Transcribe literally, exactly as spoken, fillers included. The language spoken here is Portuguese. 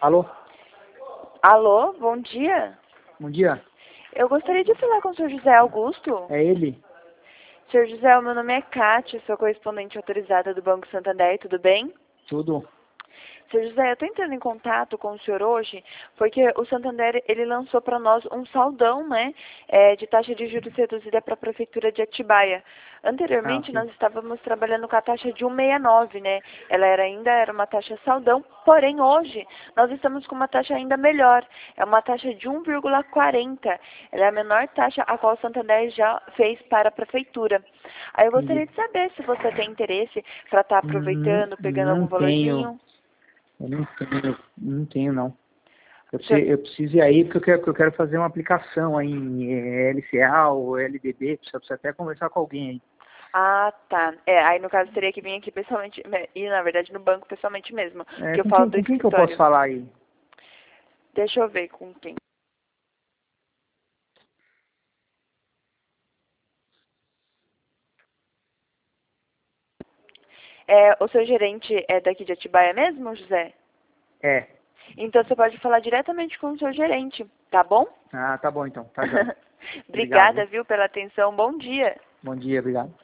Alô? Alô, bom dia. Bom dia. Eu gostaria de falar com o senhor José Augusto. É ele? senhor José, o meu nome é Kátia, sou correspondente autorizada do Banco Santander, tudo bem? Tudo? senhor José, eu estou entrando em contato com o senhor hoje porque o Santander ele lançou para nós um saldão, né, é, de taxa de juros reduzida para a Prefeitura de Atibaia. Ah, Anteriormente, ok. nós estávamos trabalhando com a taxa de um vírgula sessenta e nove, né? Ela era, ainda era uma taxa saldão, porém hoje nós estamos com uma taxa ainda melhor. É uma taxa de um vírgula quarenta. Ela é a menor taxa a qual o Santander já fez para a Prefeitura. Aí eu gostaria Entendi. de saber se você tem interesse para estar Hum, aproveitando, pegando não algum tenho. valorzinho. Eu não tenho. Não tenho, não. Eu O senhor- preciso, eu preciso ir aí porque eu quero, eu quero fazer uma aplicação aí em eh, L C A ou L D B. Preciso, preciso até conversar com alguém aí. Ah, tá. É, aí no caso teria que vir aqui pessoalmente, e na verdade no banco pessoalmente mesmo, É, que eu com falo quem, do com quem que eu posso escritório. falar aí? Deixa eu ver com quem. É, o seu gerente é daqui de Atibaia mesmo, José? É. Então você pode falar diretamente com o seu gerente, tá bom? Ah, tá bom então. Tá jóia. Obrigado, Obrigada, viu? viu, pela atenção. Bom dia. Bom dia, obrigado.